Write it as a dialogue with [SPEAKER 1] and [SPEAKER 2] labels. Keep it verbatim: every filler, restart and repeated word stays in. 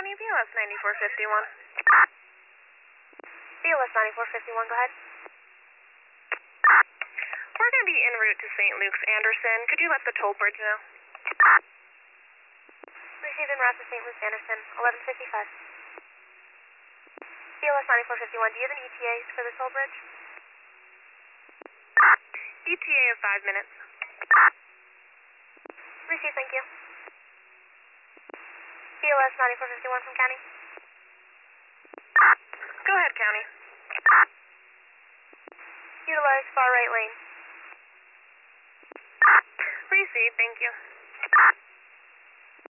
[SPEAKER 1] County, B L S ninety-four fifty-one.
[SPEAKER 2] B L S ninety-four fifty-one, go ahead.
[SPEAKER 1] We're going to be en route to Saint Luke's Anderson. Could you let the toll bridge know?
[SPEAKER 2] Received en route to Saint Luke's Anderson, eleven fifty-five. B L S ninety-four fifty-one, do you have an E T A for the toll bridge?
[SPEAKER 1] E T A of five minutes.
[SPEAKER 2] Received, thank you. B L S ninety-four fifty-one from County.
[SPEAKER 1] Go ahead, County.
[SPEAKER 2] Utilize far right lane.
[SPEAKER 1] Receive, thank you.